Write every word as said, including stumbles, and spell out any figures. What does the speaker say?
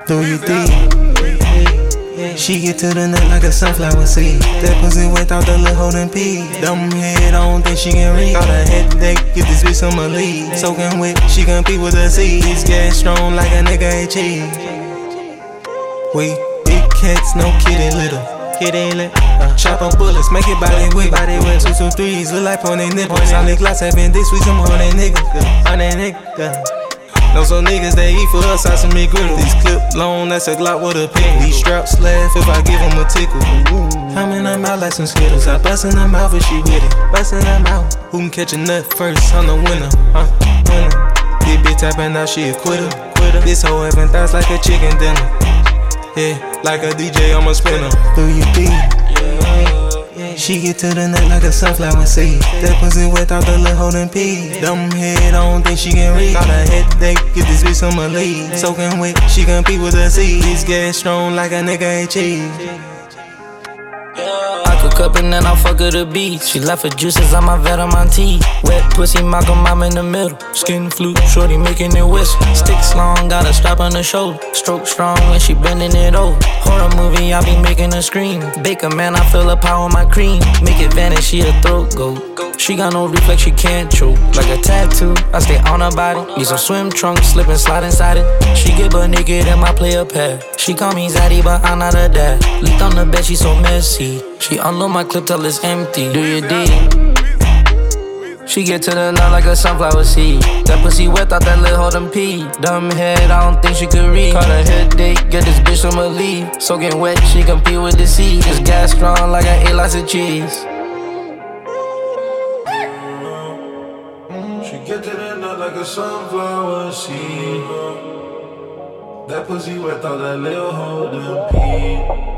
Do you think? She get to the nut like a sunflower seed. That pussy without the little holding pee. Dumb head, I don't think she can read. Got a headache, get this bitch some lead. Soaking wet, she compete with the seed. This gas strong like a nigga ain't cheese. We big cats, no kitty little. Kitty lit. Uh, chop on bullets, make it body whip. Body whip. Two, two, threes, look like on they nipples. Solid glass, having this week, some on that nigga. On that nigga. Know some niggas that eat for us, I some meat griddle. These clip long, that's a Glock with a pick. These straps laugh if I give them a tickle. I'm in them out like some Skittles. I bust in them out if she with it. Bust in them out. Who can catch a nut first? I'm the winner, huh? Winner. This bitch tapping out, she a quitter. Quitter. This hoe having thoughts like a chicken dinner. Yeah, like a D J, I'm a spinner. Do you think? She get to the nut like a sunflower seed. That pussy without the little holding pee. Dumb head, I don't think she can read. Got a headache, get this bitch some lead. Soaking wet, she compete with the seed. This gas strong like a nigga ain't cheese. I cook up and then I fuck her the beat. She left her juices on my vet on my teeth. Wet pussy, Malcolm, I'm in the middle. Skin flute, shorty making it whistle. Sticks long, got a strap on the shoulder. Stroke strong when she bending it over. Horror movie, I be making her scream. Baker, man, I feel the power in my cream. Make it vanish, she a throat goat. She got no reflex, she can't choke. Like a tattoo, I stay on her body. Need some swim trunks, slip and slide inside it. She get butt naked in my player pad. She call me Zaddy, but I'm not her dad. Leaked on the bed, she so messy. She unload my clip till it's empty. Do you dig? She get to the nut like a sunflower seed. That pussy wet, thought that little holdin' pee. Dumb head, I don't think she could read. Caught a headache, get this bitch some leave. Soaking wet, she compete with the seed. This gas strong like I ate lots of cheese. She get to the nut like a sunflower seed. That pussy wet, thought that little holdin' pee.